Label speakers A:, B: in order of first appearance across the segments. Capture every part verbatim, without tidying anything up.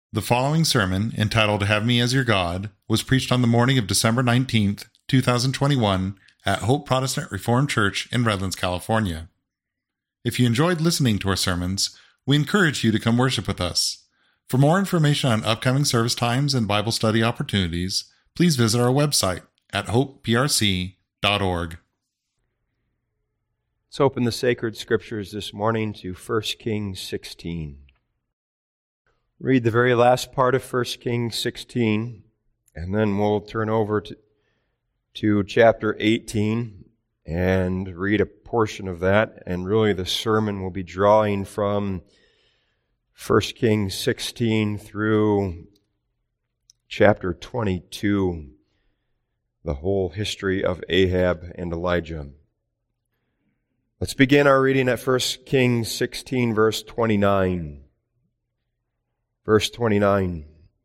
A: The following sermon, entitled Have Me as Your God, was preached on the morning of December nineteenth, two thousand twenty-one at Hope Protestant Reformed Church in Redlands, California. If you enjoyed listening to our sermons, we encourage you to come worship with us. For more information on upcoming service times and Bible study opportunities, please visit our website at hope p r c dot org.
B: Let's open the sacred scriptures this morning to First Kings sixteen. Read the very last part of First Kings sixteen, and then we'll turn over to, to chapter eighteen and read a portion of that. And really the sermon will be drawing from First Kings sixteen through chapter twenty-two, the whole history of Ahab and Elijah. Let's begin our reading at First Kings sixteen, verse twenty-nine. Verse twenty-nine,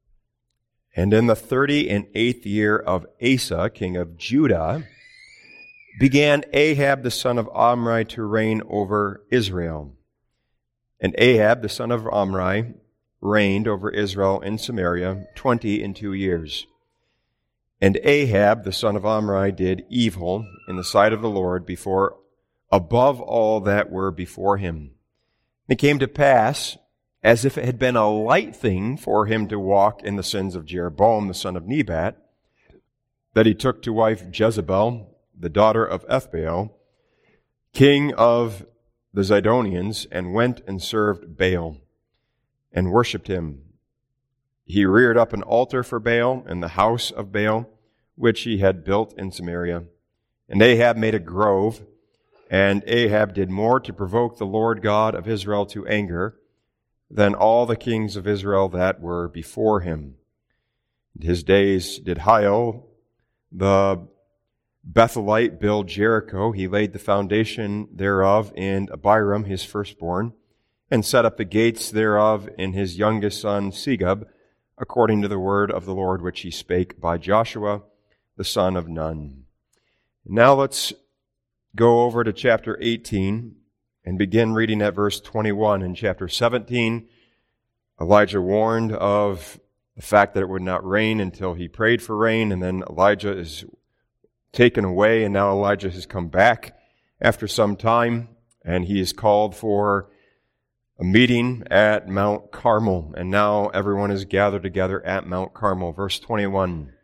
B: and in the thirty and eighth year of Asa, king of Judah, began Ahab the son of Omri to reign over Israel. And Ahab the son of Omri reigned over Israel in Samaria twenty and two years. And Ahab the son of Omri did evil in the sight of the Lord before above all that were before him. And it came to pass, as if it had been a light thing for him to walk in the sins of Jeroboam the son of Nebat, that he took to wife Jezebel, the daughter of Ethbaal, king of the Zidonians, and went and served Baal, and worshipped him. He reared up an altar for Baal in the house of Baal, which he had built in Samaria. And Ahab made a grove, and Ahab did more to provoke the Lord God of Israel to anger than all the kings of Israel that were before him. In his days did Hiel, the Bethelite, build Jericho. He laid the foundation thereof in Abiram, his firstborn, and set up the gates thereof in his youngest son Segub, according to the word of the Lord which he spake by Joshua, the son of Nun. Now let's go over to chapter eighteen and begin reading at verse twenty-one. In chapter seventeen, Elijah warned of the fact that it would not rain until he prayed for rain, and then Elijah is taken away, and now Elijah has come back after some time, and he is called for a meeting at Mount Carmel, and now everyone is gathered together at Mount Carmel. Verse twenty-one.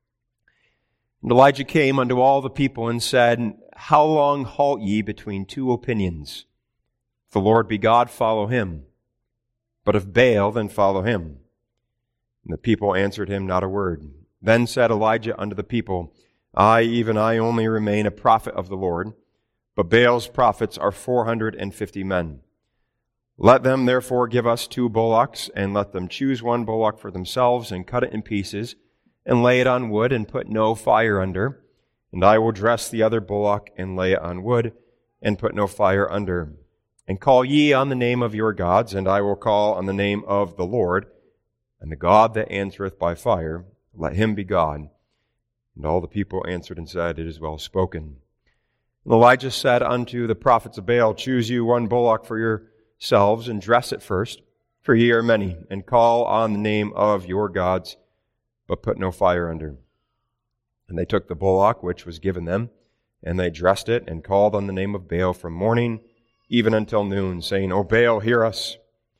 B: And Elijah came unto all the people and said, How long halt ye between two opinions? If the Lord be God, follow him. But if Baal, then follow him. And the people answered him not a word. Then said Elijah unto the people, I, even I only remain a prophet of the Lord, but Baal's prophets are four hundred and fifty men. Let them therefore give us two bullocks, and let them choose one bullock for themselves, and cut it in pieces, and lay it on wood, and put no fire under. And I will dress the other bullock, and lay it on wood, and put no fire under. And call ye on the name of your gods, and I will call on the name of the Lord, and the God that answereth by fire, let him be God. And all the people answered and said, It is well spoken. And Elijah said unto the prophets of Baal, Choose you one bullock for yourselves, and dress it first, for ye are many, and call on the name of your gods, but put no fire under. And they took the bullock which was given them, and they dressed it, and called on the name of Baal from morning even until noon, saying, O Baal, hear us.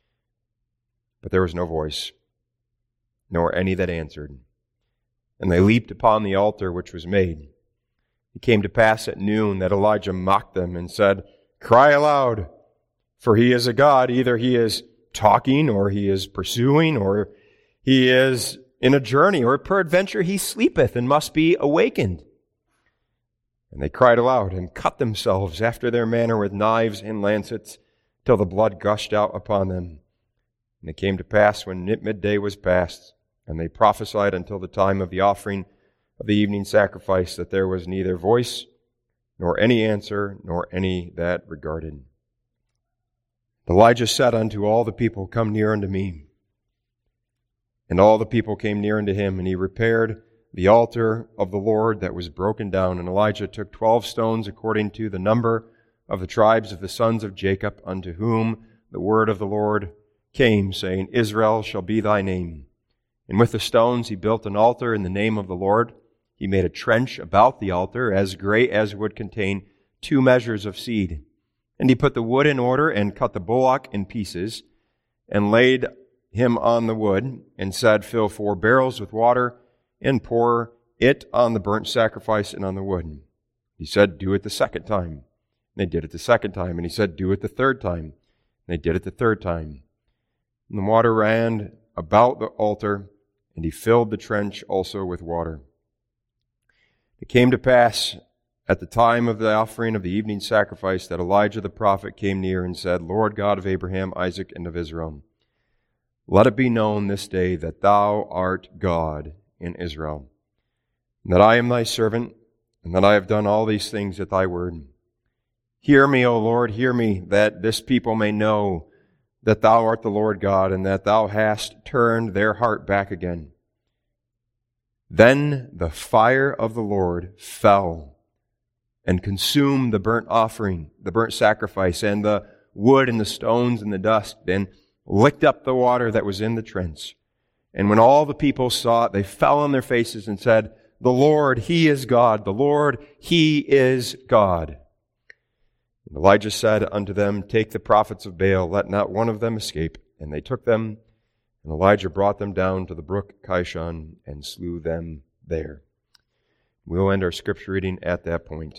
B: But there was no voice, nor any that answered. And they leaped upon the altar which was made. It came to pass at noon that Elijah mocked them and said, Cry aloud, for he is a god. Either he is talking, or he is pursuing, or he is in a journey, or peradventure he sleepeth and must be awakened. And they cried aloud and cut themselves after their manner with knives and lancets, till the blood gushed out upon them. And it came to pass when midday was past, and they prophesied until the time of the offering of the evening sacrifice, that there was neither voice, nor any answer, nor any that regarded. Elijah said unto all the people, Come near unto me. And all the people came near unto him, and he repaired the altar of the Lord that was broken down. And Elijah took twelve stones according to the number of the tribes of the sons of Jacob, unto whom the word of the Lord came, saying, Israel shall be thy name. And with the stones he built an altar in the name of the Lord. He made a trench about the altar as great as would contain two measures of seed. And he put the wood in order and cut the bullock in pieces and laid him on the wood and said, Fill four barrels with water and pour it on the burnt sacrifice and on the wood. He said, Do it the second time. And they did it the second time. And he said, Do it the third time. And they did it the third time. And the water ran about the altar, and he filled the trench also with water. It came to pass at the time of the offering of the evening sacrifice that Elijah the prophet came near and said, Lord God of Abraham, Isaac, and of Israel, let it be known this day that thou art God in Israel, and that I am thy servant, and that I have done all these things at thy word. Hear me, O Lord, hear me, that this people may know that thou art the Lord God, and that thou hast turned their heart back again. Then the fire of the Lord fell and consumed the burnt offering, the burnt sacrifice, and the wood and the stones and the dust, and licked up the water that was in the trench. And when all the people saw it, they fell on their faces and said, The Lord, He is God. The Lord, He is God. And Elijah said unto them, Take the prophets of Baal, let not one of them escape. And they took them, and Elijah brought them down to the brook Kishon and slew them there. We'll end our scripture reading at that point.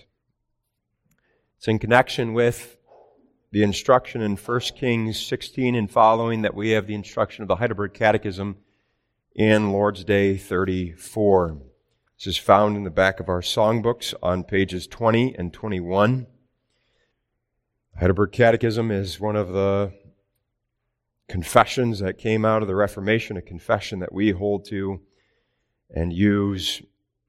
B: It's in connection with the instruction in First Kings sixteen and following that we have the instruction of the Heidelberg Catechism in Lord's Day thirty-four. This is found in the back of our songbooks on pages twenty and twenty-one. Heidelberg Catechism is one of the confessions that came out of the Reformation, a confession that we hold to and use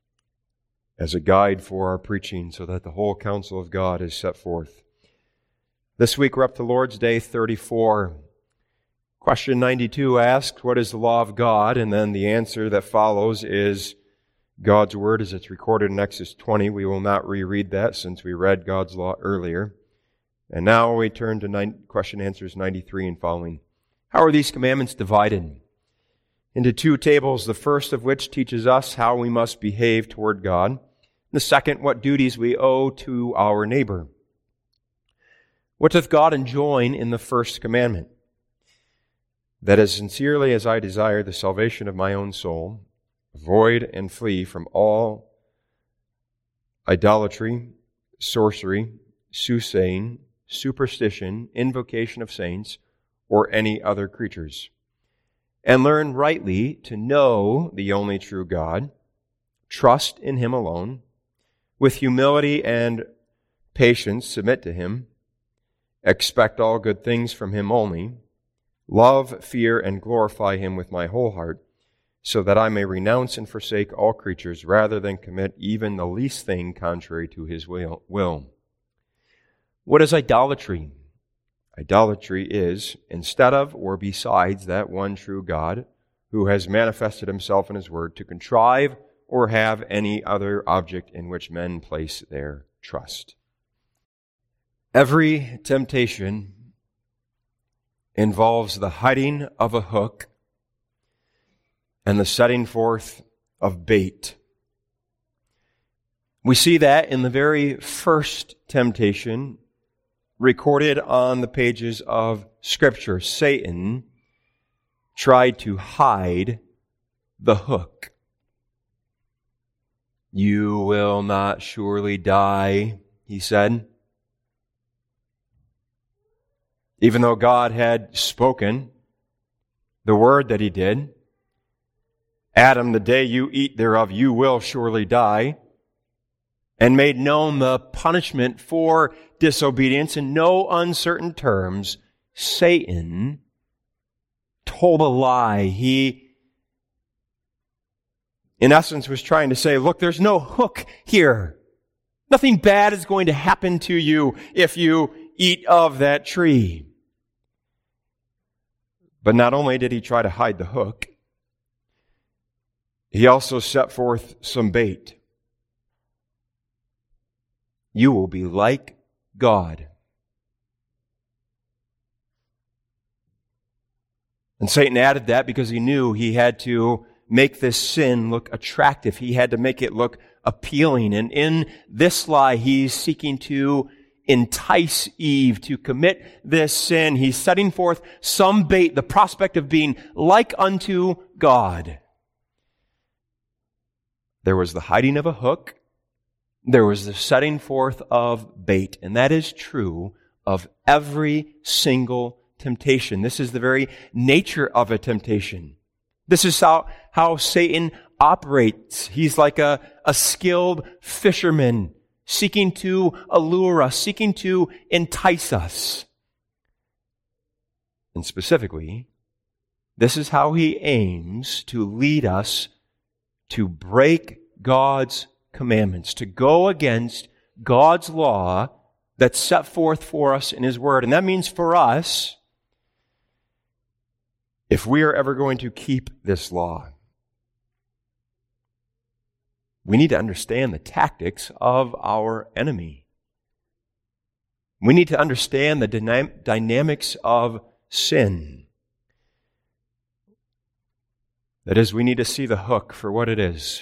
B: as a guide for our preaching so that the whole counsel of God is set forth. This week we're up to Lord's Day thirty-four. Question ninety-two asks, what is the law of God? And then the answer that follows is God's Word as it's recorded in Exodus twenty. We will not reread that since we read God's law earlier. And now we turn to nine, question answers ninety-three and following. How are these commandments divided? Into two tables, the first of which teaches us how we must behave toward God. The second, what duties we owe to our neighbor. What doth God enjoin in the first commandment? That as sincerely as I desire the salvation of my own soul, avoid and flee from all idolatry, sorcery, soothsaying, superstition, invocation of saints, or any other creatures, and learn rightly to know the only true God, trust in Him alone, with humility and patience submit to Him, expect all good things from Him only, love, fear, and glorify Him with my whole heart, so that I may renounce and forsake all creatures rather than commit even the least thing contrary to His will. What is idolatry? Idolatry is, instead of or besides that one true God who has manifested Himself in His Word, to contrive or have any other object in which men place their trust. Every temptation involves the hiding of a hook and the setting forth of bait. We see that in the very first temptation recorded on the pages of Scripture. Satan tried to hide the hook. You will not surely die, he said. Even though God had spoken the word that He did, Adam, the day you eat thereof, you will surely die, and made known the punishment for disobedience in no uncertain terms, Satan told a lie. He, in essence, was trying to say, look, there's no hook here. Nothing bad is going to happen to you if you eat of that tree. But not only did he try to hide the hook, he also set forth some bait. You will be like God. And Satan added that because he knew he had to make this sin look attractive. He had to make it look appealing. And in this lie, he's seeking to entice Eve to commit this sin. He's setting forth some bait, the prospect of being like unto God. There was the hiding of a hook. There was the setting forth of bait. And that is true of every single temptation. This is the very nature of a temptation. This is how, how Satan operates. He's like a, a skilled fisherman seeking to allure us, seeking to entice us. And specifically, this is how he aims to lead us to break God's commandments, to go against God's law that's set forth for us in His Word. And that means for us, if we are ever going to keep this law, we need to understand the tactics of our enemy. We need to understand the dynam- dynamics of sin. That is, we need to see the hook for what it is.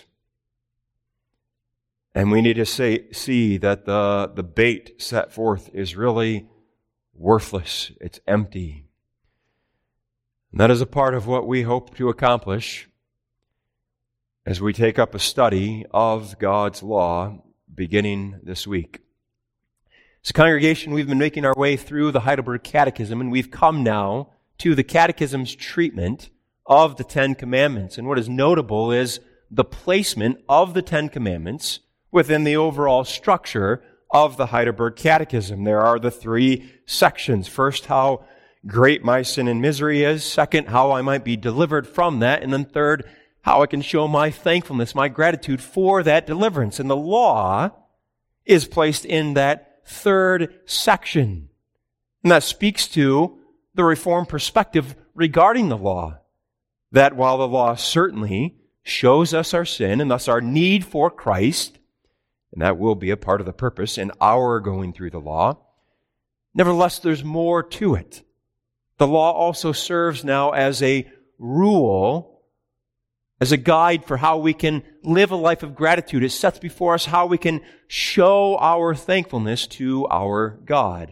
B: And we need to say, see that the, the bait set forth is really worthless. It's empty. And that is a part of what we hope to accomplish as we take up a study of God's law beginning this week. As a congregation, we've been making our way through the Heidelberg Catechism, and we've come now to the Catechism's treatment of the Ten Commandments. And what is notable is the placement of the Ten Commandments within the overall structure of the Heidelberg Catechism. There are the three sections. First, how great my sin and misery is. Second, how I might be delivered from that. And then third, how I can show my thankfulness, my gratitude for that deliverance. And the law is placed in that third section. And that speaks to the Reformed perspective regarding the law. That while the law certainly shows us our sin and thus our need for Christ, and that will be a part of the purpose in our going through the law, nevertheless, there's more to it. The law also serves now as a rule, as a guide for how we can live a life of gratitude. It sets before us how we can show our thankfulness to our God.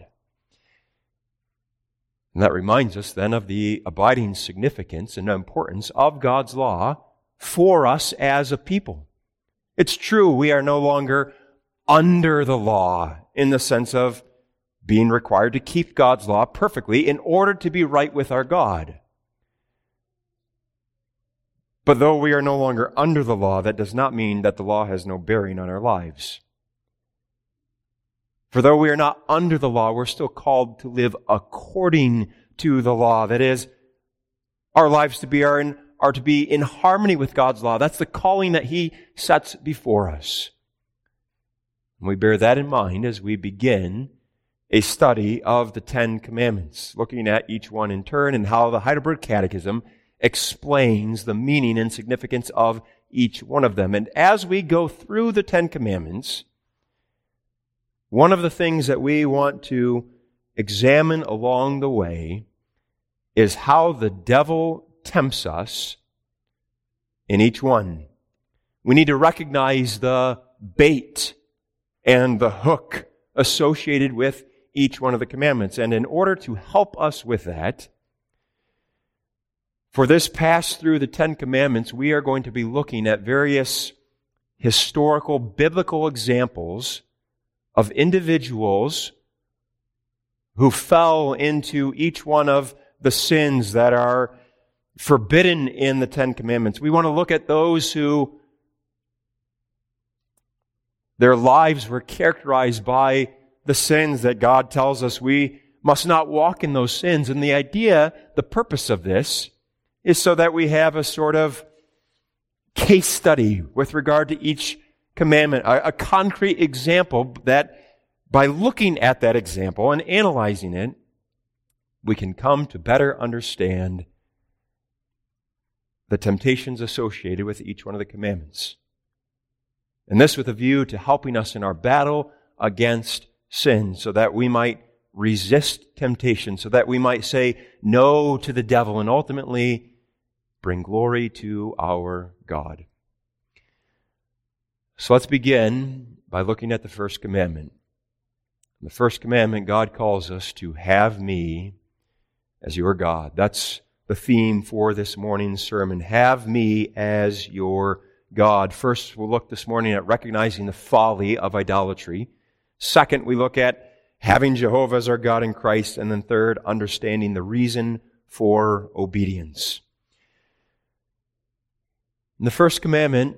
B: And that reminds us then of the abiding significance and importance of God's law for us as a people. It's true, we are no longer under the law in the sense of being required to keep God's law perfectly in order to be right with our God. But though we are no longer under the law, that does not mean that the law has no bearing on our lives. For though we are not under the law, we're still called to live according to the law. That is, our lives to be are, in, are to be in harmony with God's law. That's the calling that He sets before us. And we bear that in mind as we begin a study of the Ten Commandments, looking at each one in turn and how the Heidelberg Catechism explains the meaning and significance of each one of them. And as we go through the Ten Commandments, one of the things that we want to examine along the way is how the devil tempts us in each one. We need to recognize the bait and the hook associated with each one of the commandments. And in order to help us with that, for this pass through the Ten Commandments, we are going to be looking at various historical, biblical examples of individuals who fell into each one of the sins that are forbidden in the Ten Commandments. We want to look at those who their lives were characterized by the sins that God tells us we must not walk in those sins. And the idea, the purpose of this, is so that we have a sort of case study with regard to each commandment, a, a concrete example that by looking at that example and analyzing it, we can come to better understand the temptations associated with each one of the commandments. And this with a view to helping us in our battle against sin, so that we might resist temptation so that we might say no to the devil and ultimately bring glory to our God. So let's begin by looking at the first commandment. In the first commandment, God calls us to have me as your God. That's the theme for this morning's sermon. Have me as your God. First, we'll look this morning at recognizing the folly of idolatry. Second, we look at having Jehovah as our God in Christ. And then third, understanding the reason for obedience. In the first commandment,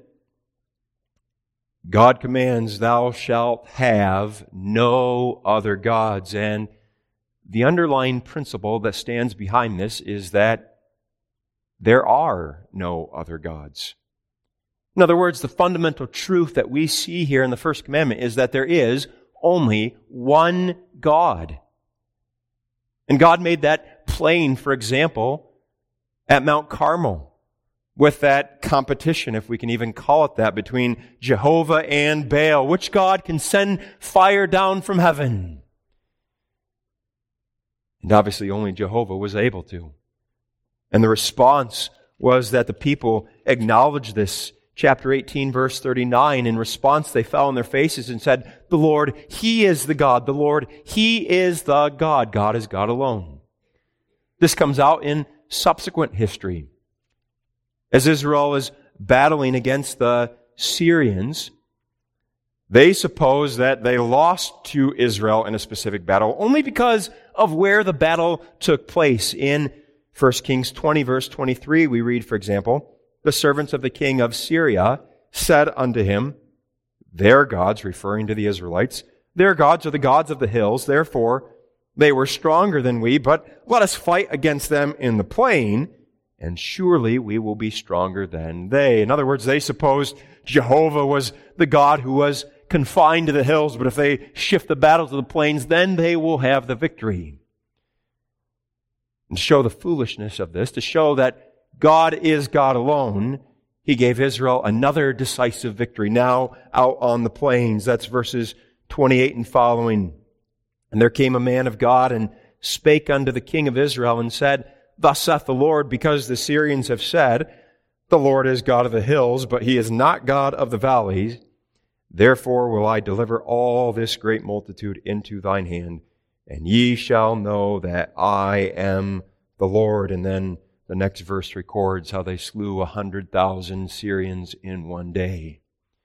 B: God commands, thou shalt have no other gods. And the underlying principle that stands behind this is that there are no other gods. In other words, the fundamental truth that we see here in the first commandment is that there is only one God. And God made that plain, for example, at Mount Carmel, with that competition, if we can even call it that, between Jehovah and Baal. Which God can send fire down from heaven? And obviously only Jehovah was able to. And the response was that the people acknowledged this. Chapter eighteen, verse thirty-nine, in response they fell on their faces and said, the Lord, He is the God. The Lord, He is the God. God is God alone. This comes out in subsequent history. As Israel is battling against the Syrians, they suppose that they lost to Israel in a specific battle only because of where the battle took place. In First Kings twenty, verse twenty-three, we read, for example, the servants of the king of Syria said unto him, their gods, referring to the Israelites, their gods are the gods of the hills, therefore they were stronger than we, but let us fight against them in the plain, and surely we will be stronger than they. In other words, they supposed Jehovah was the God who was confined to the hills, but if they shift the battle to the plains, then they will have the victory. And to show the foolishness of this, to show that God is God alone, He gave Israel another decisive victory, now out on the plains. That's verses twenty-eight and following. And there came a man of God and spake unto the king of Israel and said, thus saith the Lord, because the Syrians have said, the Lord is God of the hills, but He is not God of the valleys. Therefore will I deliver all this great multitude into thine hand, and ye shall know that I am the Lord. And then the next verse records how they slew a hundred thousand Syrians in one day.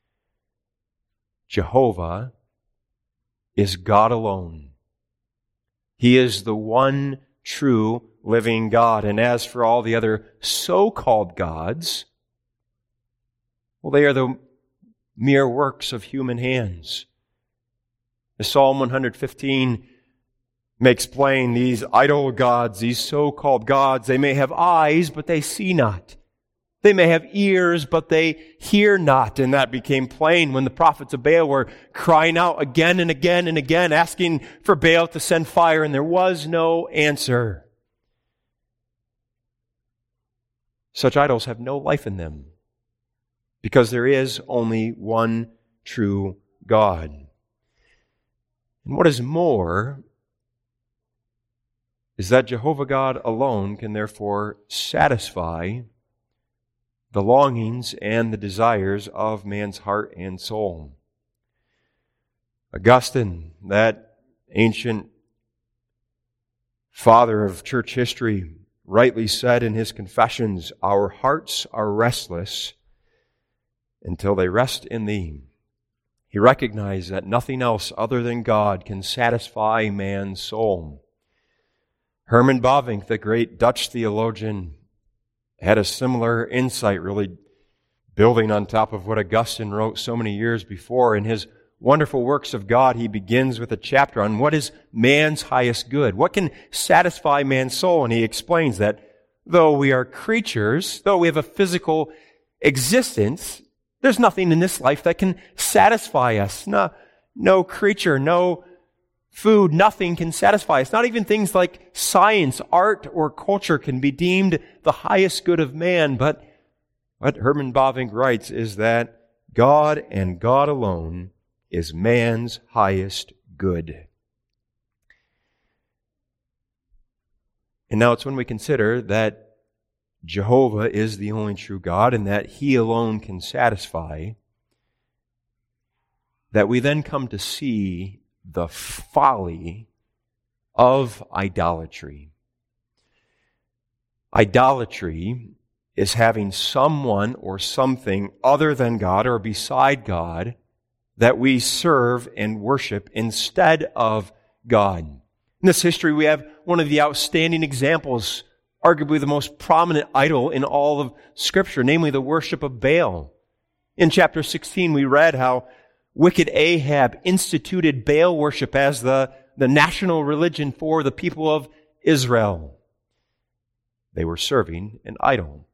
B: Jehovah is God alone. He is the one true living God. And as for all the other so-called gods, well, they are the mere works of human hands. As Psalm one fifteen makes plain, these idol gods, these so-called gods, they may have eyes, but they see not. They may have ears, but they hear not. And that became plain when the prophets of Baal were crying out again and again and again, asking for Baal to send fire, and there was no answer. Such idols have no life in them, because there is only one true God. And what is more, is that Jehovah God alone can therefore satisfy the longings and the desires of man's heart and soul. Augustine, that ancient father of church history, rightly said in his Confessions, our hearts are restless until they rest in Thee. He recognized that nothing else other than God can satisfy man's soul. Herman Bavinck, the great Dutch theologian, had a similar insight, really building on top of what Augustine wrote so many years before. In his Wonderful Works of God, he begins with a chapter on what is man's highest good, what can satisfy man's soul. And he explains that though we are creatures, though we have a physical existence, there's nothing in this life that can satisfy us. No, no creature, no food, nothing can satisfy us. Not even things like science, art, or culture can be deemed the highest good of man. But what Herman Bavinck writes is that God and God alone is man's highest good. And now it's when we consider that Jehovah is the only true God and that He alone can satisfy, that we then come to see the folly of idolatry. Idolatry is having someone or something other than God or beside God that we serve and worship instead of God. In this history, we have one of the outstanding examples, arguably the most prominent idol in all of Scripture, namely the worship of Baal. In chapter sixteen, we read how wicked Ahab instituted Baal worship as the, the national religion for the people of Israel. They were serving an idol.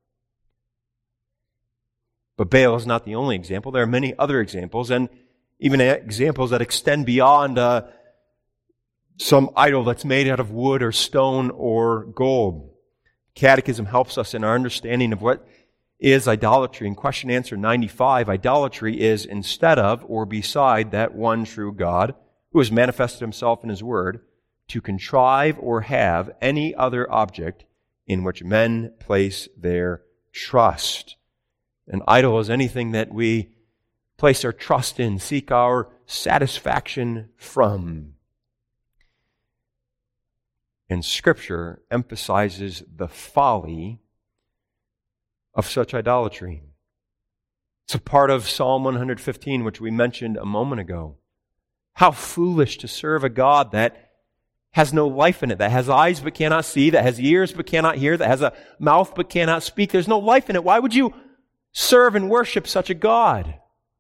B: But Baal is not the only example. There are many other examples, and even examples that extend beyond uh, some idol that's made out of wood or stone or gold. Catechism helps us in our understanding of what is idolatry. In question answer ninety-five, idolatry is instead of or beside that one true God who has manifested Himself in His Word to contrive or have any other object in which men place their trust. An idol is anything that we place our trust in, seek our satisfaction from. And Scripture emphasizes the folly of such idolatry. It's a part of Psalm one fifteen, which we mentioned a moment ago. How foolish to serve a God that has no life in it, that has eyes but cannot see, that has ears but cannot hear, that has a mouth but cannot speak. There's no life in it. Why would you serve and worship such a God?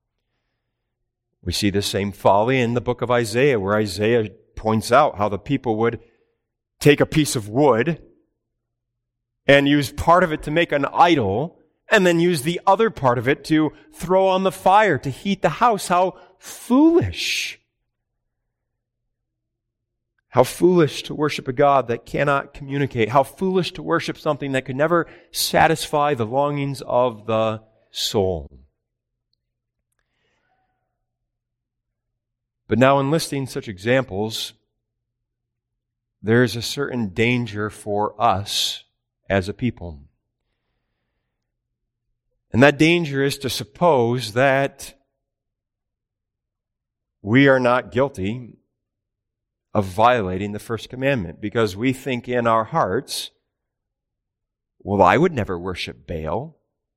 B: We see the same folly in the book of Isaiah, where Isaiah points out how the people would take a piece of wood and use part of it to make an idol, and then use the other part of it to throw on the fire to heat the house. How foolish! How foolish to worship a God that cannot communicate. How foolish to worship something that could never satisfy the longings of the soul. But now, in listing such examples, there is a certain danger for us as a people. And that danger is to suppose that we are not guilty of violating the first commandment, because we think in our hearts, well, I would never worship Baal.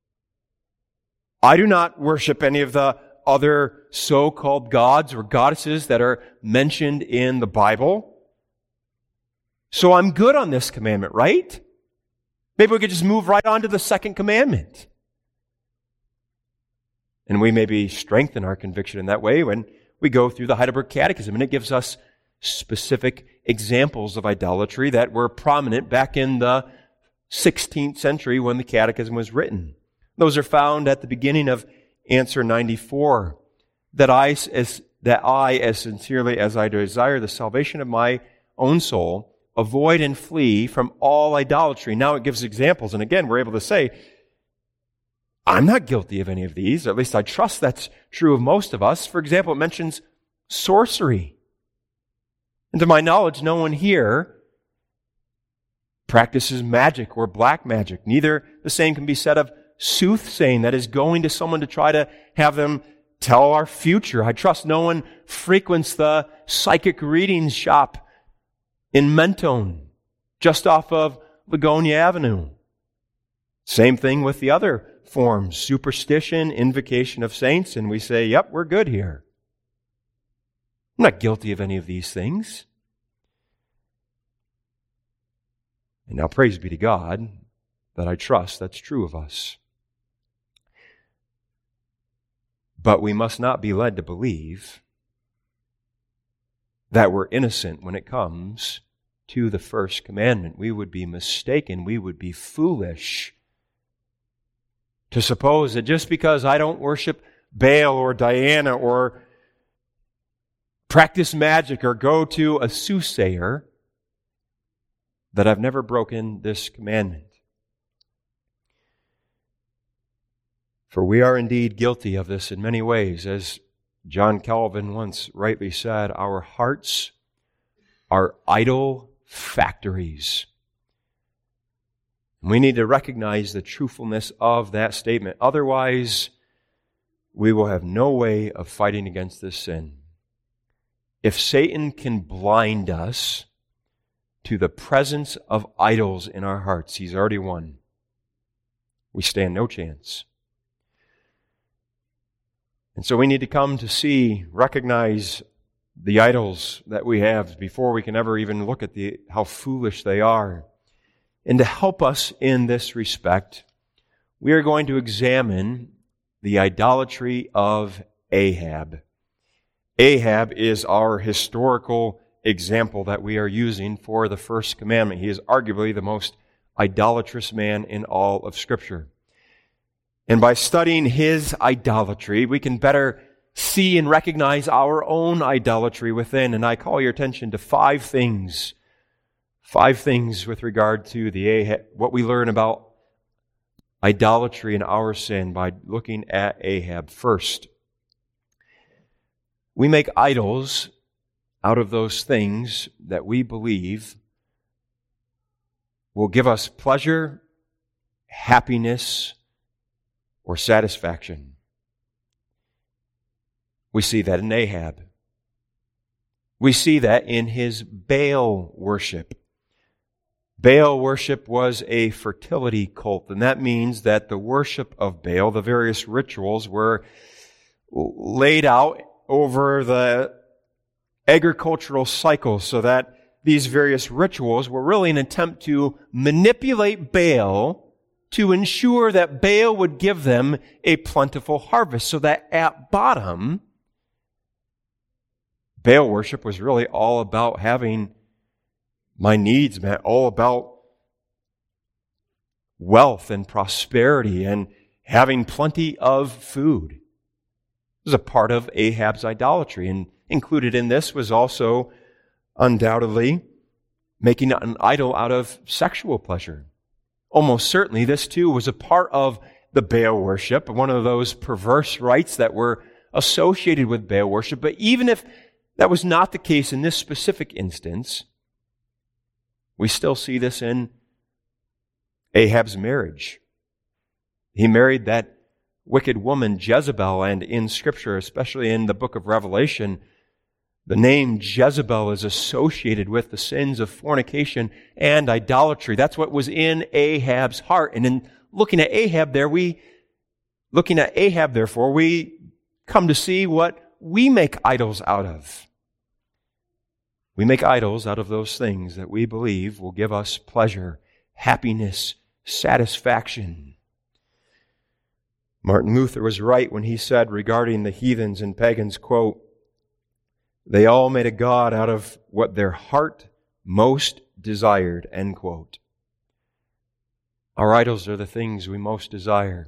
B: I do not worship any of the other so-called gods or goddesses that are mentioned in the Bible. So I'm good on this commandment, right? Maybe we could just move right on to the second commandment. And we maybe strengthen our conviction in that way when we go through the Heidelberg Catechism, and it gives us specific examples of idolatry that were prominent back in the sixteenth century when the Catechism was written. Those are found at the beginning of answer ninety-four. That I, as, that I, as sincerely as I desire the salvation of my own soul, avoid and flee from all idolatry. Now it gives examples, and again, we're able to say, I'm not guilty of any of these, or at least I trust that's true of most of us. For example, it mentions sorcery. And to my knowledge, no one here practices magic or black magic. Neither the same can be said of soothsaying, that is going to someone to try to have them tell our future. I trust no one frequents the psychic readings shop in Mentone, just off of Ligonia Avenue. Same thing with the other forms, superstition, invocation of saints, and we say, yep, we're good here. I'm not guilty of any of these things. And now praise be to God that I trust that's true of us. But we must not be led to believe that we're innocent when it comes to the first commandment. We would be mistaken, we would be foolish to suppose that just because I don't worship Baal or Diana or practice magic or go to a soothsayer, that I've never broken this commandment. For we are indeed guilty of this in many ways. As John Calvin once rightly said, our hearts are idol factories. We need to recognize the truthfulness of that statement. Otherwise, we will have no way of fighting against this sin. If Satan can blind us to the presence of idols in our hearts, he's already won. We stand no chance. And so we need to come to see, recognize the idols that we have before we can ever even look at the how foolish they are. And to help us in this respect, we are going to examine the idolatry of Ahab. Ahab is our historical example that we are using for the first commandment. He is arguably the most idolatrous man in all of Scripture. And by studying his idolatry, we can better see and recognize our own idolatry within. And I call your attention to five things. Five things with regard to the Ahab, what we learn about idolatry and our sin by looking at Ahab. First, we make idols out of those things that we believe will give us pleasure, happiness, or satisfaction. We see that in Ahab. We see that in his Baal worship. Baal worship was a fertility cult, and that means that the worship of Baal, the various rituals, were laid out over the agricultural cycle so that these various rituals were really an attempt to manipulate Baal to ensure that Baal would give them a plentiful harvest, so that at bottom, Baal worship was really all about having my needs met, all about wealth and prosperity and having plenty of food. It was a part of Ahab's idolatry, and included in this was also undoubtedly making an idol out of sexual pleasure. Almost certainly, this too was a part of the Baal worship, one of those perverse rites that were associated with Baal worship. But even if that was not the case in this specific instance, we still see this in Ahab's marriage. He married that wicked woman Jezebel, and in Scripture, especially in the book of Revelation, the name Jezebel is associated with the sins of fornication and idolatry. That's what was in Ahab's heart. And in looking at Ahab there, we, looking at Ahab, therefore, we come to see what we make idols out of. We make idols out of those things that we believe will give us pleasure, happiness, satisfaction. Martin Luther was right when he said regarding the heathens and pagans, quote, "They all made a god out of what their heart most desired," end quote. Our idols are the things we most desire.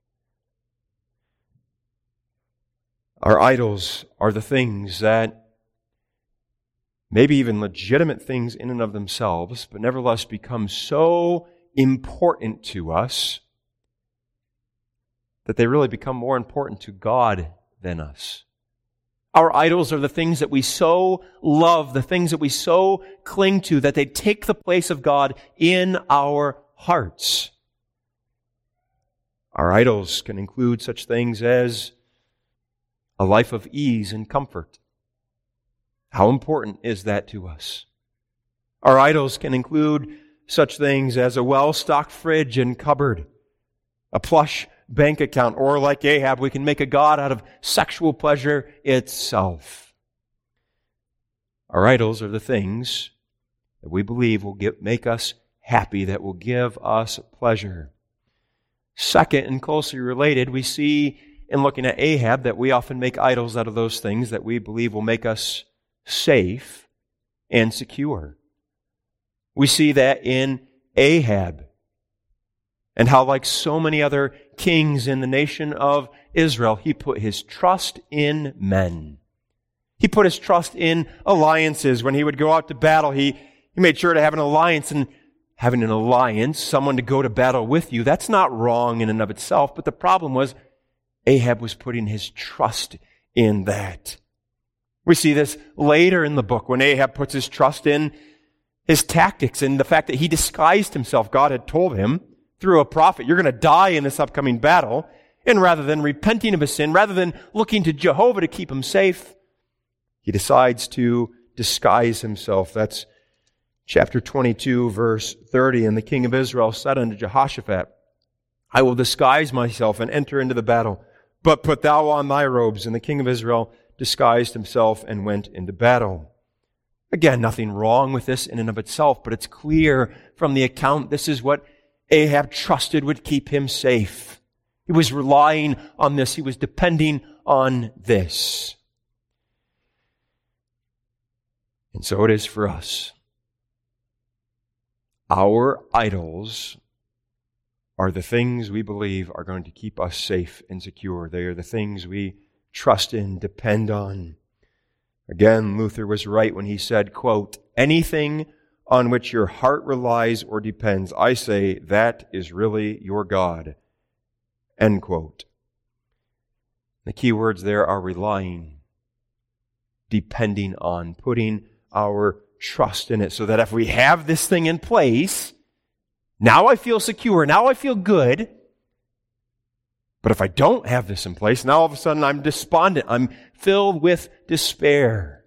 B: Our idols are the things that maybe even legitimate things in and of themselves, but nevertheless become so important to us that they really become more important to God than us. Our idols are the things that we so love, the things that we so cling to, that they take the place of God in our hearts. Our idols can include such things as a life of ease and comfort. How important is that to us? Our idols can include such things as a well-stocked fridge and cupboard, a plush bank account, or like Ahab, we can make a god out of sexual pleasure itself. Our idols are the things that we believe will get, make us happy, that will give us pleasure. Second, and closely related, we see in looking at Ahab that we often make idols out of those things that we believe will make us safe and secure. We see that in Ahab, and how, like so many other kings in the nation of Israel, he put his trust in men. He put his trust in alliances. When he would go out to battle, he, he made sure to have an alliance. And having an alliance, someone to go to battle with you, that's not wrong in and of itself. But the problem was Ahab was putting his trust in that. We see this later in the book when Ahab puts his trust in his tactics and the fact that he disguised himself. God had told him through a prophet, you're going to die in this upcoming battle. And rather than repenting of his sin, rather than looking to Jehovah to keep him safe, he decides to disguise himself. That's chapter twenty-two, verse thirty. And the king of Israel said unto Jehoshaphat, I will disguise myself and enter into the battle, but put thou on thy robes. And the king of Israel disguised himself and went into battle. Again, nothing wrong with this in and of itself, but it's clear from the account this is what Ahab trusted would keep him safe. He was relying on this. He was depending on this. And so it is for us. Our idols are the things we believe are going to keep us safe and secure. They are the things we trust in, depend on. Again, Luther was right when he said, quote, anything on which your heart relies or depends, I say, that is really your God. End quote. The key words there are relying, depending on, putting our trust in it, so that if we have this thing in place, now I feel secure, now I feel good. But if I don't have this in place, now all of a sudden I'm despondent, I'm filled with despair.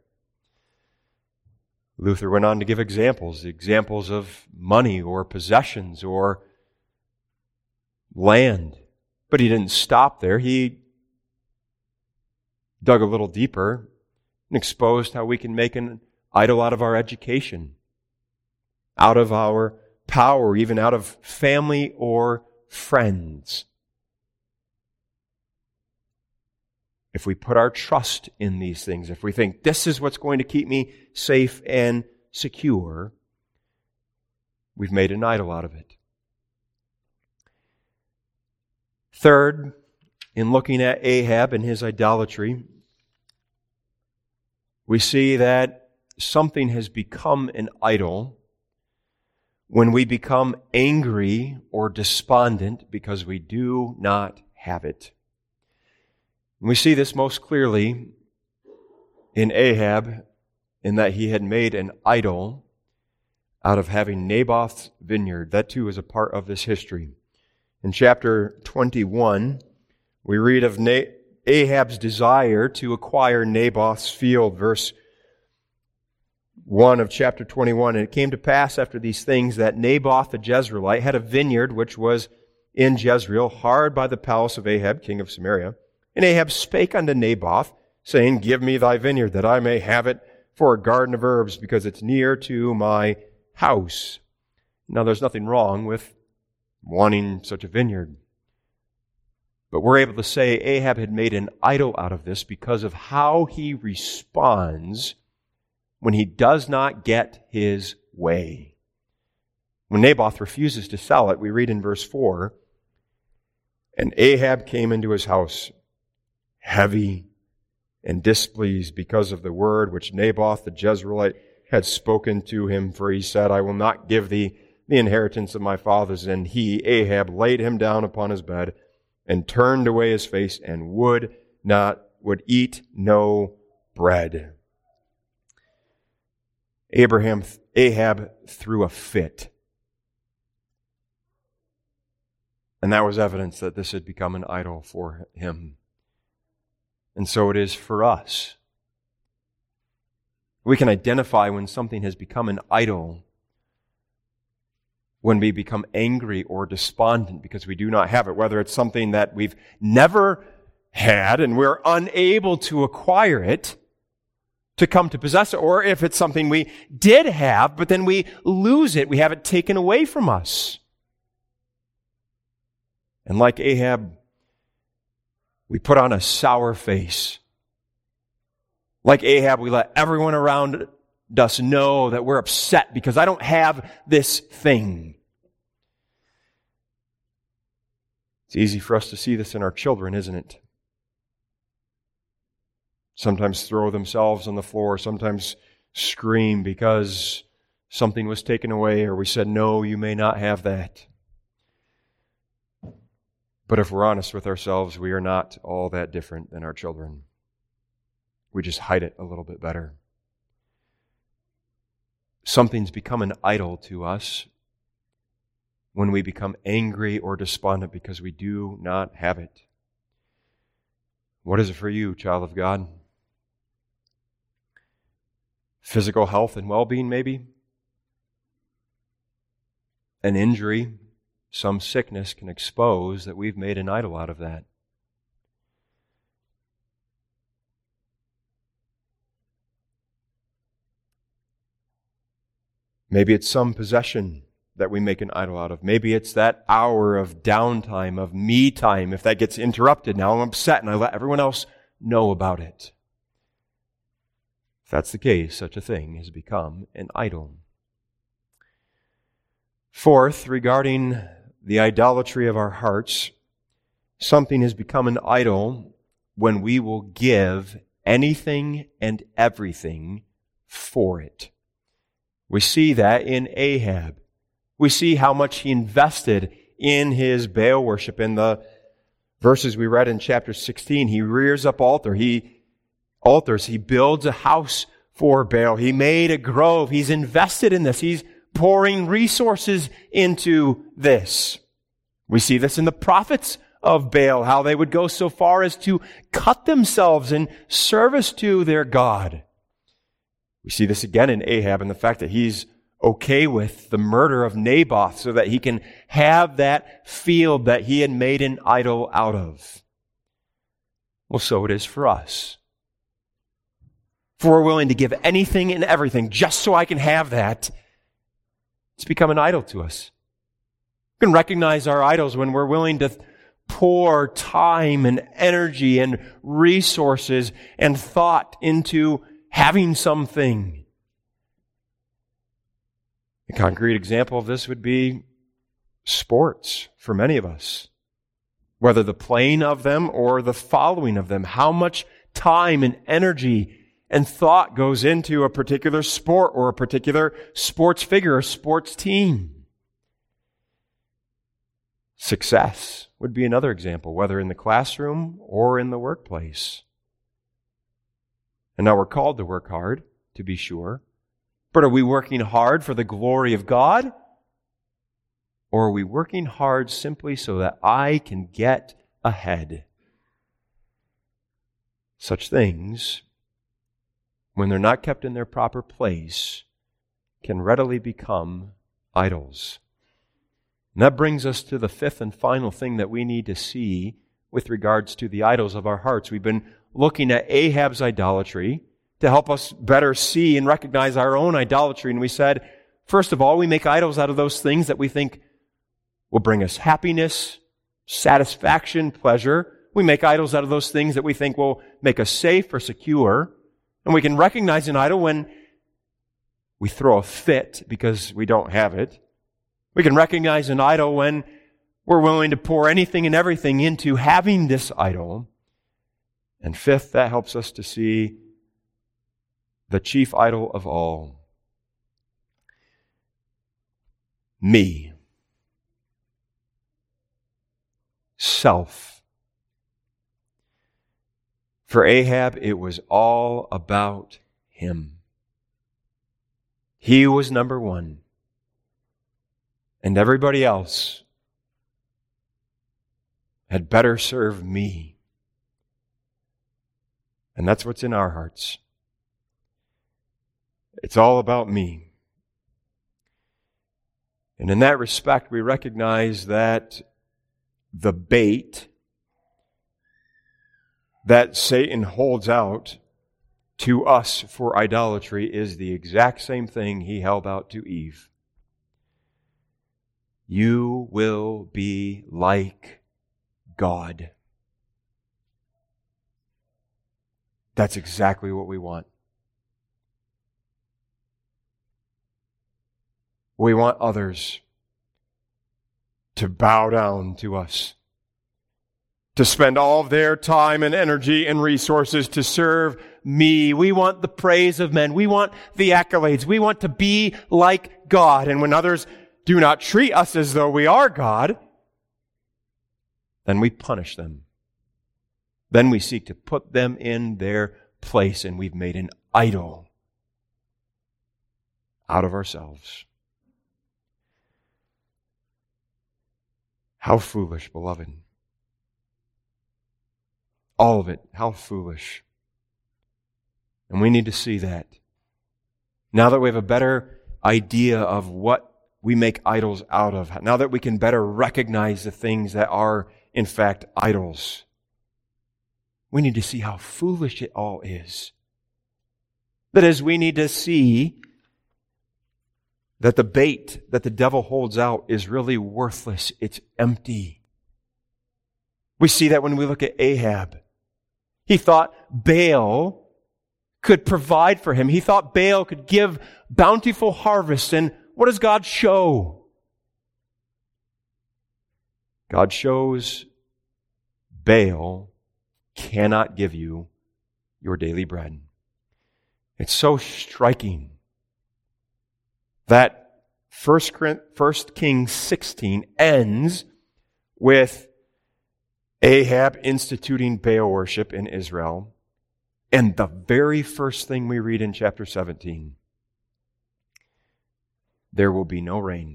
B: Luther went on to give examples, examples of money or possessions or land. But he didn't stop there. He dug a little deeper and exposed how we can make an idol out of our education, out of our power, even out of family or friends. If we put our trust in these things, if we think this is what's going to keep me safe and secure, we've made an idol out of it. Third, in looking at Ahab and his idolatry, we see that something has become an idol when we become angry or despondent because we do not have it. And we see this most clearly in Ahab, in that he had made an idol out of having Naboth's vineyard. That too is a part of this history. In chapter twenty-one, we read of Na- Ahab's desire to acquire Naboth's field. Verse one of chapter twenty-one, and it came to pass after these things that Naboth the Jezreelite had a vineyard which was in Jezreel, hard by the palace of Ahab, king of Samaria. And Ahab spake unto Naboth, saying, give me thy vineyard, that I may have it for a garden of herbs, because it's near to my house. Now there's nothing wrong with wanting such a vineyard. But we're able to say Ahab had made an idol out of this because of how he responds when he does not get his way. When Naboth refuses to sell it, we read in verse four, and Ahab came into his house heavy and displeased because of the word which Naboth the Jezreelite had spoken to him, for he said, I will not give thee the inheritance of my fathers. And he, Ahab, laid him down upon his bed and turned away his face and would not, would eat no bread. Abraham, Ahab threw a fit. And that was evidence that this had become an idol for him. And so it is for us. We can identify when something has become an idol when we become angry or despondent because we do not have it, whether it's something that we've never had and we're unable to acquire it, to come to possess it, or if it's something we did have, but then we lose it, we have it taken away from us. And like Ahab, we put on a sour face. Like Ahab, we let everyone around us know that we're upset because I don't have this thing. It's easy for us to see this in our children, isn't it? Sometimes throw themselves on the floor, sometimes scream because something was taken away or we said, no, you may not have that. But if we're honest with ourselves, we are not all that different than our children. We just hide it a little bit better. something's become an idol to us when we become angry or despondent because we do not have it. What is it for you, child of God? Physical health and well-being, maybe? An injury, some sickness can expose that we've made an idol out of that. Maybe it's some possession that we make an idol out of. Maybe it's that hour of downtime, of me time. If that gets interrupted, now I'm upset and I let everyone else know about it. If that's the case, such a thing has become an idol. Fourth, regarding the idolatry of our hearts, something has become an idol when we will give anything and everything for it. We see that in Ahab. We see how much he invested in his Baal worship. In the verses we read in chapter sixteen, he rears up altar. He altars. He builds a house for Baal. He made a grove. He's invested in this. He's pouring resources into this. We see this in the prophets of Baal, how they would go so far as to cut themselves in service to their God. We see this again in Ahab and the fact that he's okay with the murder of Naboth so that he can have that field that he had made an idol out of. Well, so it is for us. If we're willing to give anything and everything just so I can have that, it's become an idol to us. We can recognize our idols when we're willing to pour time and energy and resources and thought into having something. A concrete example of this would be sports for many of us. Whether the playing of them or the following of them. How much time and energy and thought goes into a particular sport or a particular sports figure or sports team. Success would be another example, whether in the classroom or in the workplace. And now we're called to work hard, to be sure. But are we working hard for the glory of God? Or are we working hard simply so that I can get ahead? Such things, when they're not kept in their proper place, can readily become idols. And that brings us to the fifth and final thing that we need to see with regards to the idols of our hearts. We've been looking at Ahab's idolatry to help us better see and recognize our own idolatry. And we said, first of all, we make idols out of those things that we think will bring us happiness, satisfaction, pleasure. We make idols out of those things that we think will make us safe or secure. And we can recognize an idol when we throw a fit because we don't have it. We can recognize an idol when we're willing to pour anything and everything into having this idol. And fifth, that helps us to see the chief idol of all. Me. Self. For Ahab, it was all about him. He was number one. And everybody else had better serve me. And that's what's in our hearts. It's all about me. And in that respect, we recognize that the bait that Satan holds out to us for idolatry is the exact same thing he held out to Eve. You will be like God. That's exactly what we want. We want others to bow down to us, to spend all of their time and energy and resources to serve me. We want the praise of men. We want the accolades. We want to be like God. And when others do not treat us as though we are God, then we punish them. Then we seek to put them in their place, and we've made an idol out of ourselves. How foolish, beloved. All of it, how foolish. And we need to see that. Now that we have a better idea of what we make idols out of, now that we can better recognize the things that are, in fact, idols, we need to see how foolish it all is. That is, we need to see that the bait that the devil holds out is really worthless. It's empty. We see that when we look at Ahab. He thought Baal could provide for him. He thought Baal could give bountiful harvests. And what does God show? God shows Baal cannot give you your daily bread. It's so striking that First Kings sixteen ends with Ahab instituting Baal worship in Israel. And the very first thing we read in chapter seventeen, there will be no rain.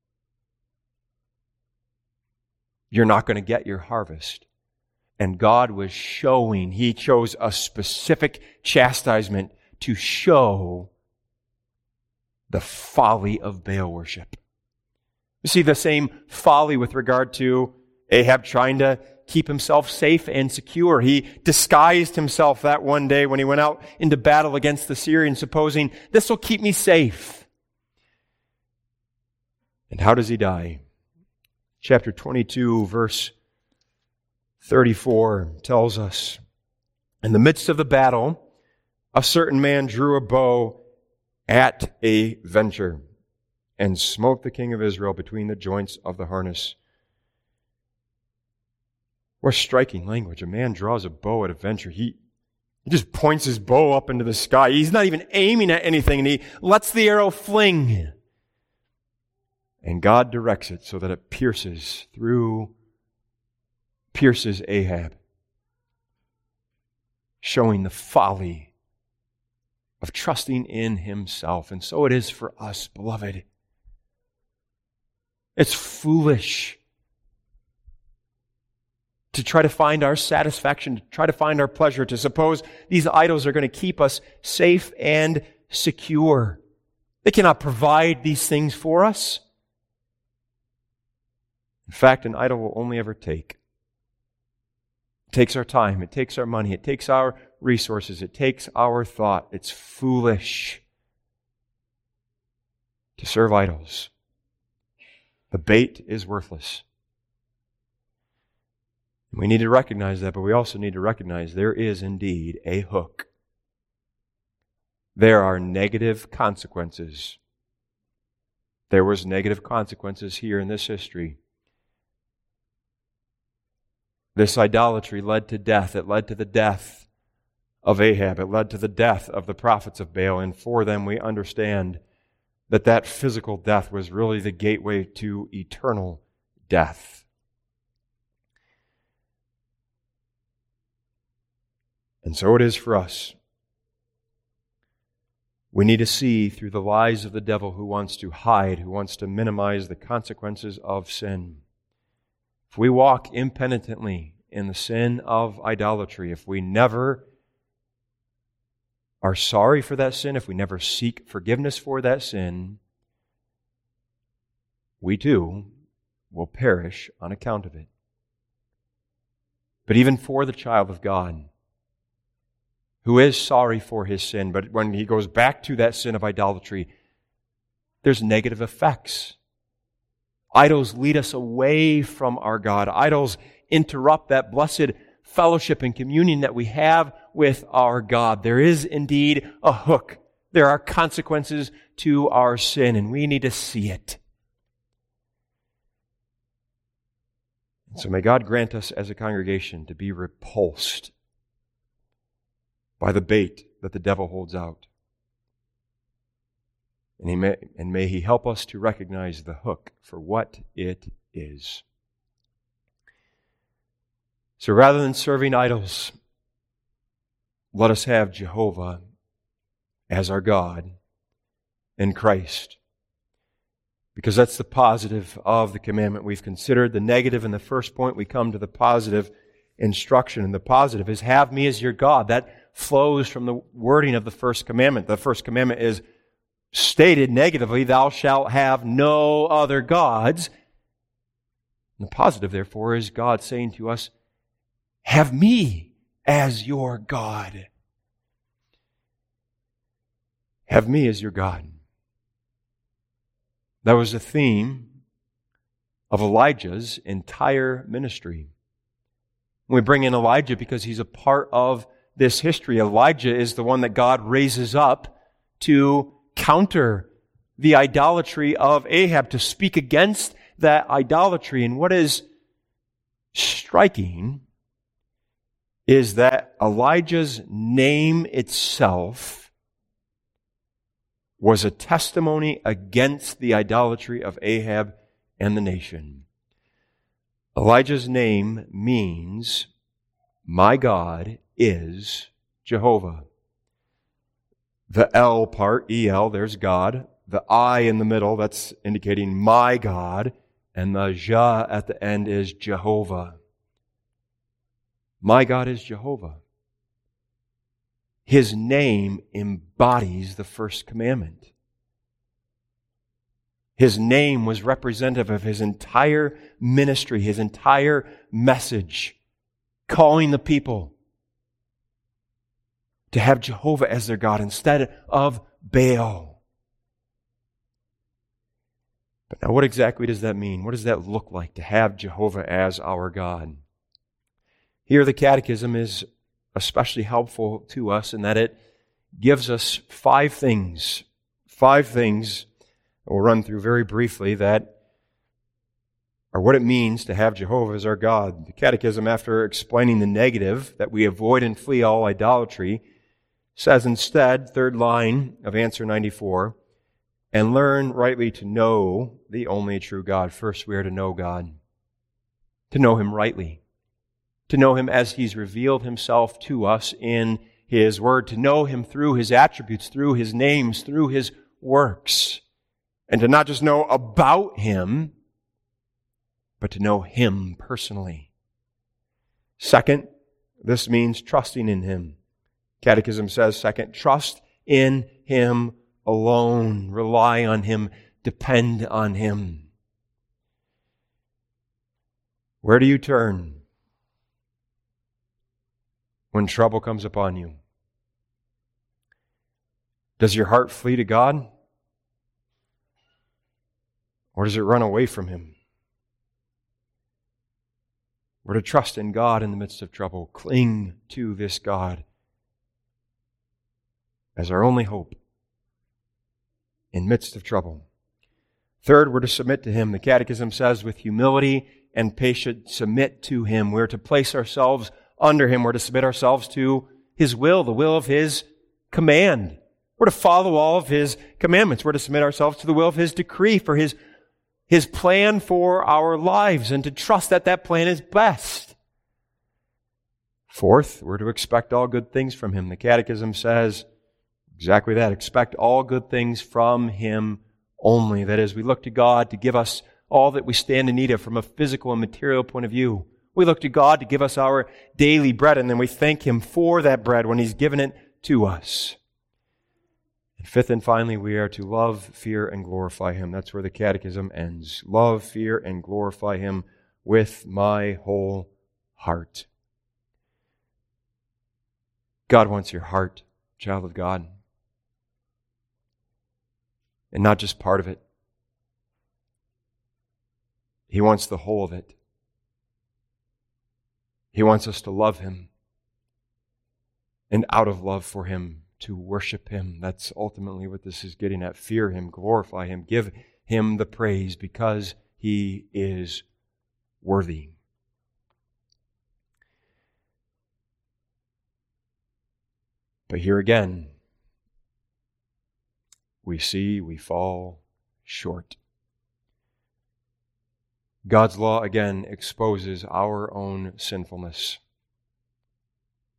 B: You're not going to get your harvest. And God was showing, He chose a specific chastisement to show the folly of Baal worship. You see the same folly with regard to Ahab trying to keep himself safe and secure. He disguised himself that one day when he went out into battle against the Syrians, supposing, this will keep me safe. And how does he die? Chapter twenty-two, verse thirty-four tells us, in the midst of the battle, a certain man drew a bow at a venture and smote the king of Israel between the joints of the harness. What striking language. A man draws a bow at a venture. He, he just points his bow up into the sky. He's not even aiming at anything, and he lets the arrow fling. And God directs it so that it pierces through, pierces Ahab, showing the folly of trusting in himself. And so it is for us, beloved. It's foolish to try to find our satisfaction, to try to find our pleasure, to suppose these idols are going to keep us safe and secure. They cannot provide these things for us. In fact, an idol will only ever take. It takes our time, it takes our money, it takes our resources, it takes our thought. It's foolish to serve idols. The bait is worthless. We need to recognize that, but we also need to recognize there is indeed a hook. There are negative consequences. There was negative consequences here in this history. This idolatry led to death. It led to the death of Ahab. It led to the death of the prophets of Baal. And for them, we understand that that physical death was really the gateway to eternal death. And so it is for us. We need to see through the lies of the devil who wants to hide, who wants to minimize the consequences of sin. If we walk impenitently in the sin of idolatry, if we never are sorry for that sin, if we never seek forgiveness for that sin, we too will perish on account of it. But even for the child of God, who is sorry for his sin, but when he goes back to that sin of idolatry, there's negative effects. Idols lead us away from our God. Idols interrupt that blessed fellowship and communion that we have with our God. There is indeed a hook. There are consequences to our sin, and we need to see it. So may God grant us as a congregation to be repulsed by the bait that the devil holds out. And, he may, and may He help us to recognize the hook for what it is. So rather than serving idols, let us have Jehovah as our God, in Christ. Because that's the positive of the commandment. We've considered the negative in the first point. We come to the positive instruction. And the positive is, have me as your God. That flows from the wording of the first commandment. The first commandment is stated negatively, thou shalt have no other gods. And the positive, therefore, is God saying to us, have me as your God. Have me as your God. That was the theme of Elijah's entire ministry. We bring in Elijah because he's a part of this history. Elijah is the one that God raises up to counter the idolatry of Ahab, to speak against that idolatry. And what is striking is that Elijah's name itself was a testimony against the idolatry of Ahab and the nation. Elijah's name means, my God is Jehovah. The L part, E L, there's God. The I in the middle, that's indicating my God. And the Jah at the end is Jehovah. My God is Jehovah. His name embodies the first commandment. His name was representative of His entire ministry, His entire message, calling the people to have Jehovah as their God instead of Baal. But now what exactly does that mean? What does that look like to have Jehovah as our God? Here the Catechism is especially helpful to us in that it gives us five things, five things we'll run through very briefly that are what it means to have Jehovah as our God. The Catechism, after explaining the negative, that we avoid and flee all idolatry, says instead, third line of answer ninety-four, and learn rightly to know the only true God. First, we are to know God, to know Him rightly, to know Him as He's revealed Himself to us in His Word, to know Him through His attributes, through His names, through His works, and to not just know about Him, but to know Him personally. Second, this means trusting in Him. Catechism says, second, trust in Him alone. Rely on Him. Depend on Him. Where do you turn when trouble comes upon you? Does your heart flee to God? Or does it run away from Him? We're to trust in God in the midst of trouble. Cling to this God as our only hope in midst of trouble. Third, we're to submit to Him. The Catechism says, with humility and patience, submit to Him. We're to place ourselves under Him. We're to submit ourselves to His will, the will of His command. We're to follow all of His commandments. We're to submit ourselves to the will of His decree for His, His plan for our lives, and to trust that that plan is best. Fourth, we're to expect all good things from Him. The Catechism says exactly that. Expect all good things from Him only. That is, we look to God to give us all that we stand in need of from a physical and material point of view. We look to God to give us our daily bread, and then we thank Him for that bread when He's given it to us. And fifth and finally, we are to love, fear, and glorify Him. That's where the Catechism ends. Love, fear, and glorify Him with my whole heart. God wants your heart, child of God. And not just part of it. He wants the whole of it. He wants us to love Him. And out of love for Him, to worship Him. That's ultimately what this is getting at. Fear Him, glorify Him, give Him the praise because He is worthy. But here again, we see we fall short. God's law again exposes our own sinfulness.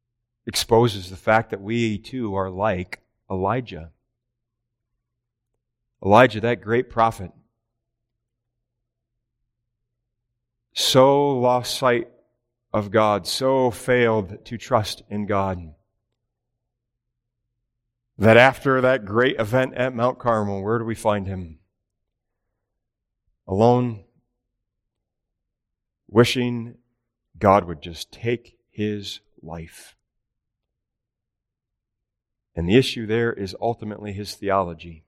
B: Exposes the fact that we too are like Elijah. Elijah, that great prophet, so lost sight of God, so failed to trust in God, that after that great event at Mount Carmel, where do we find him? Alone, wishing God would just take his life. And the issue there is ultimately his theology.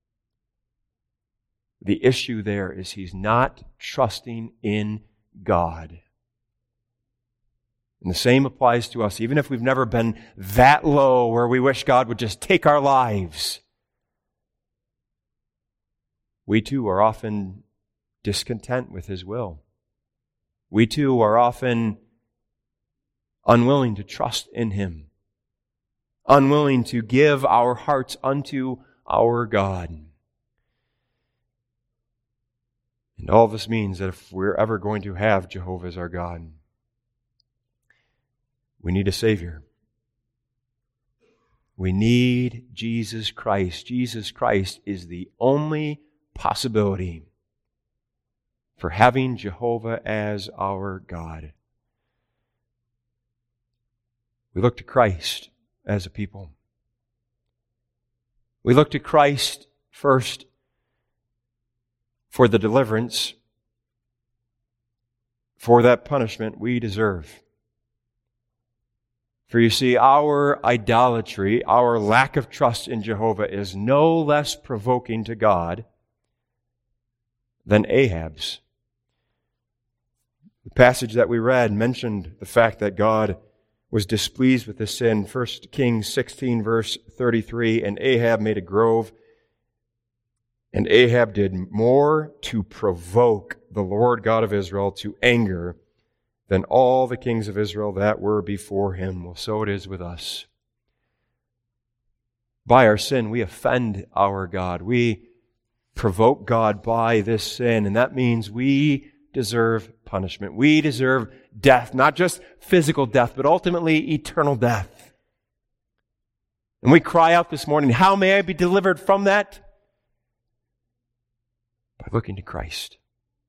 B: The issue there is he's not trusting in God. And the same applies to us, even if we've never been that low where we wish God would just take our lives. We too are often discontent with his will. We too are often unwilling to trust in him, unwilling to give our hearts unto our God. And all this means that if we're ever going to have Jehovah as our God, we need a Savior. We need Jesus Christ. Jesus Christ is the only possibility for having Jehovah as our God. We look to Christ as a people. We look to Christ first for the deliverance, for that punishment we deserve. For you see, our idolatry, our lack of trust in Jehovah is no less provoking to God than Ahab's. The passage that we read mentioned the fact that God was displeased with the sin. First Kings sixteen, verse thirty-three, and Ahab made a grove, and Ahab did more to provoke the Lord God of Israel to anger than all the kings of Israel that were before him. Well, so it is with us. By our sin, we offend our God. We provoke God by this sin, and that means we deserve punishment. We deserve death, not just physical death, but ultimately eternal death. And we cry out this morning, how may I be delivered from that? By looking to Christ,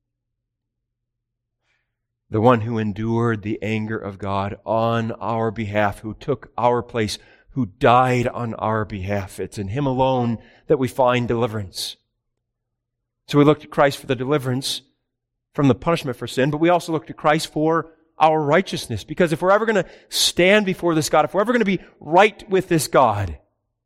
B: the one who endured the anger of God on our behalf, who took our place, who died on our behalf. It's in him alone that we find deliverance. So we look to Christ for the deliverance from the punishment for sin, but we also look to Christ for our righteousness. Because if we're ever going to stand before this God, if we're ever going to be right with this God,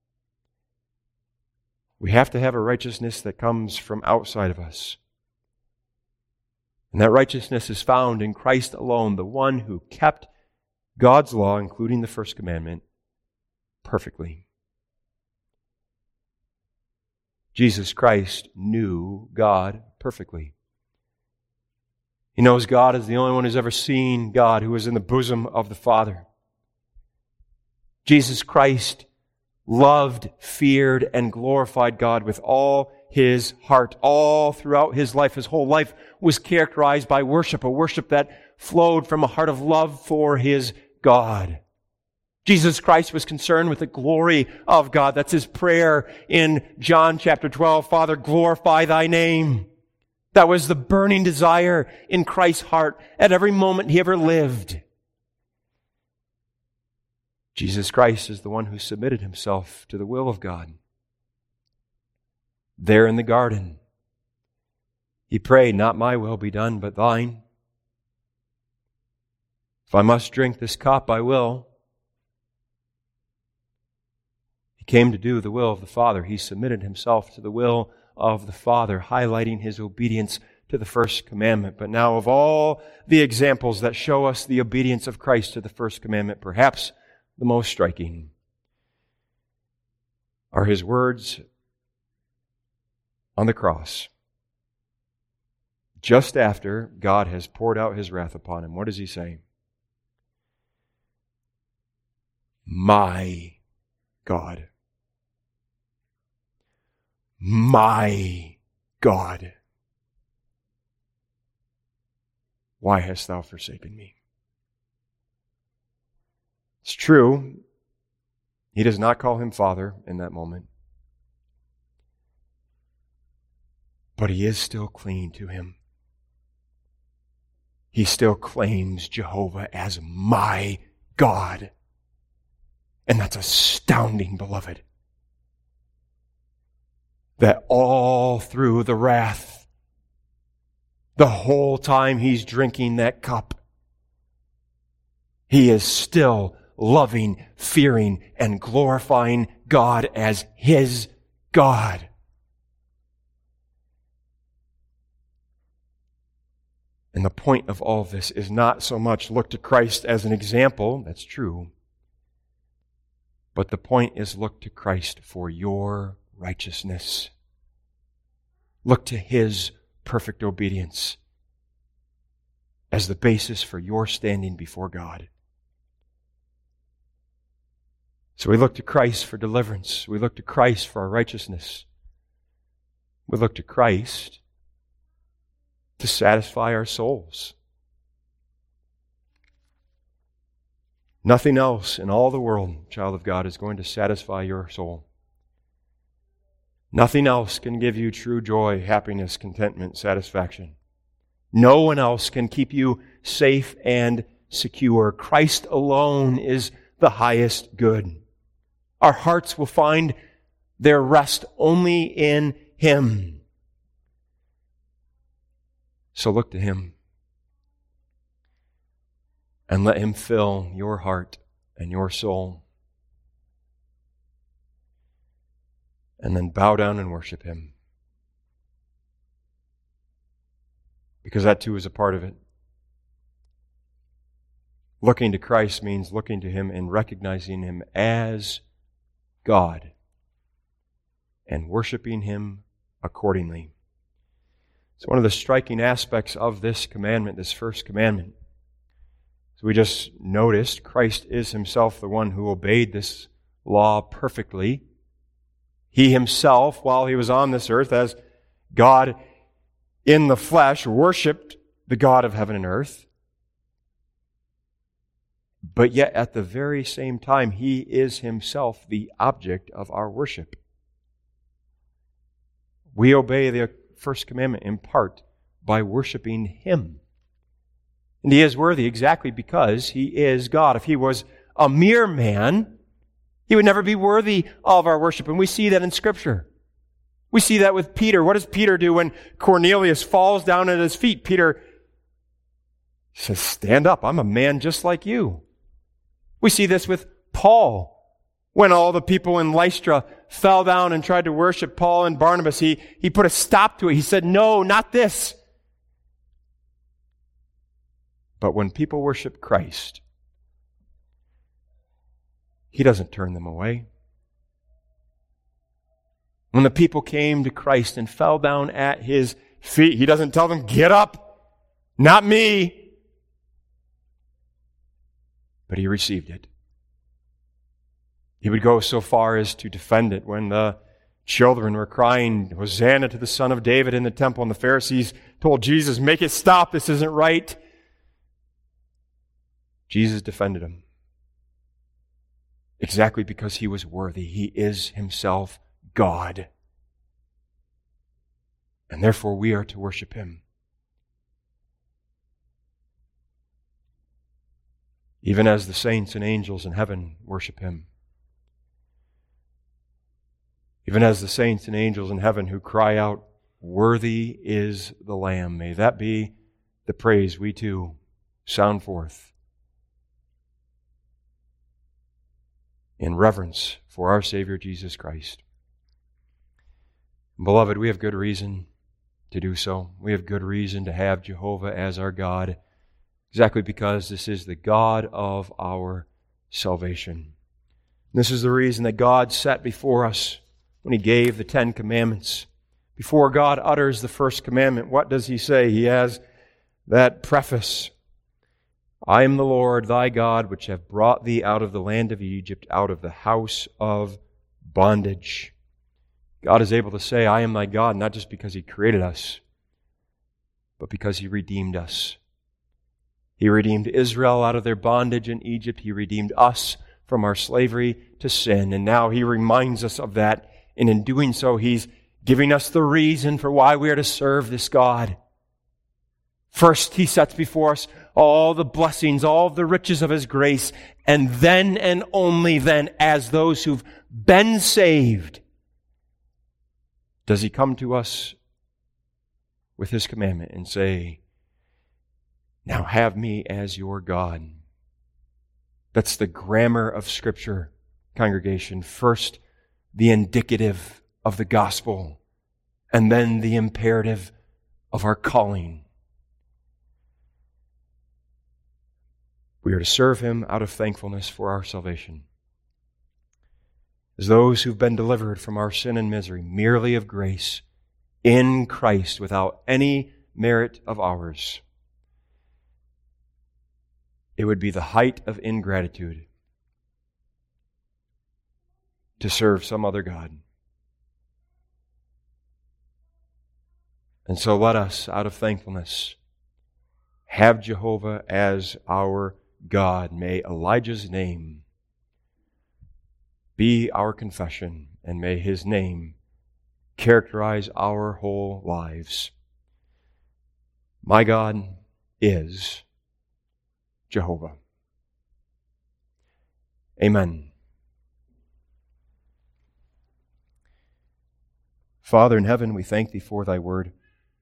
B: we have to have a righteousness that comes from outside of us. And that righteousness is found in Christ alone, the one who kept God's law, including the first commandment, perfectly. Jesus Christ knew God perfectly. He knows God as the only one who's ever seen God, who was in the bosom of the Father. Jesus Christ loved, feared, and glorified God with all his heart. All throughout his life, his whole life was characterized by worship, a worship that flowed from a heart of love for his God. Jesus Christ was concerned with the glory of God. That's his prayer in John chapter twelve. Father, glorify thy name. That was the burning desire in Christ's heart at every moment he ever lived. Jesus Christ is the one who submitted himself to the will of God. There in the garden, he prayed, not my will be done, but thine. If I must drink this cup, I will. He came to do the will of the Father. He submitted himself to the will of the Father, highlighting his obedience to the first commandment. But now, of all the examples that show us the obedience of Christ to the first commandment, perhaps the most striking are his words on the cross. Just after God has poured out his wrath upon him, what does he say? My God. My God. Why hast thou forsaken me? It's true, he does not call him Father in that moment. but he is still clinging to him. He still claims Jehovah as my God. And that's astounding, beloved. That all through the wrath, the whole time he's drinking that cup, he is still loving, fearing, and glorifying God as his God. And the point of all of this is not so much look to Christ as an example, that's true, but the point is look to Christ for your righteousness. Look to his perfect obedience as the basis for your standing before God. So we look to Christ for deliverance. We look to Christ for our righteousness. We look to Christ to satisfy our souls. Nothing else in all the world, child of God, is going to satisfy your soul. Nothing else can give you true joy, happiness, contentment, satisfaction. No one else can keep you safe and secure. Christ alone is the highest good. Our hearts will find their rest only in him. So look to him and let him fill your heart and your soul. And then bow down and worship him. Because that too is a part of it. Looking to Christ means looking to him and recognizing him as God and worshiping him accordingly. So one of the striking aspects of this commandment, this first commandment, so we just noticed Christ is himself the one who obeyed this law perfectly. He himself, while he was on this earth as God in the flesh, worshipped the God of heaven and earth. But yet at the very same time, he is himself the object of our worship. We obey the first commandment in part by worshiping him. And he is worthy exactly because he is God. If he was a mere man, he would never be worthy of our worship. And we see that in Scripture. We see that with Peter. What does Peter do when Cornelius falls down at his feet? Peter says, "Stand up, I'm a man just like you." We see this with Paul. When all the people in Lystra fell down and tried to worship Paul and Barnabas, he, he put a stop to it. He said, "No, not this." But when people worship Christ, he doesn't turn them away. When the people came to Christ and fell down at his feet, he doesn't tell them, "Get up, not me." But he received it. He would go so far as to defend it when the children were crying, "Hosanna to the Son of David" in the temple, and the Pharisees told Jesus, "Make it stop, this isn't right." Jesus defended him. Exactly because he was worthy. He is himself God. And therefore we are to worship him. Even as the saints and angels in heaven worship him. Even as the saints and angels in heaven who cry out, "Worthy is the Lamb." May that be the praise we too sound forth in reverence for our Savior Jesus Christ. Beloved, we have good reason to do so. We have good reason to have Jehovah as our God, exactly because this is the God of our salvation. And this is the reason that God set before us when he gave the Ten Commandments. Before God utters the first commandment, what does he say? He has that preface. "I am the Lord thy God, which have brought thee out of the land of Egypt, out of the house of bondage." God is able to say, "I am thy God," not just because he created us, but because he redeemed us. He redeemed Israel out of their bondage in Egypt. He redeemed us from our slavery to sin. And now he reminds us of that. And in doing so, he's giving us the reason for why we are to serve this God. First, He sets before us all the blessings, all the riches of His grace, and then and only then, as those who've been saved, does He come to us with His commandment and say, now have me as your God. That's the grammar of Scripture, congregation. First, the indicative of the gospel, and then the imperative of our calling. We are to serve Him out of thankfulness for our salvation. As those who've been delivered from our sin and misery, merely of grace, in Christ, without any merit of ours, it would be the height of ingratitude to serve some other God. And so let us, out of thankfulness, have Jehovah as our God. May Elijah's name be our confession, and may His name characterize our whole lives. My God is Jehovah. Amen. Father in heaven, we thank Thee for Thy word.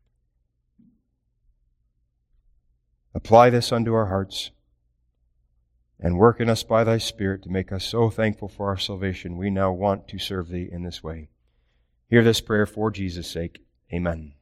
B: Apply this unto our hearts, and work in us by Thy Spirit to make us so thankful for our salvation, we now want to serve Thee in this way. Hear this prayer for Jesus' sake. Amen.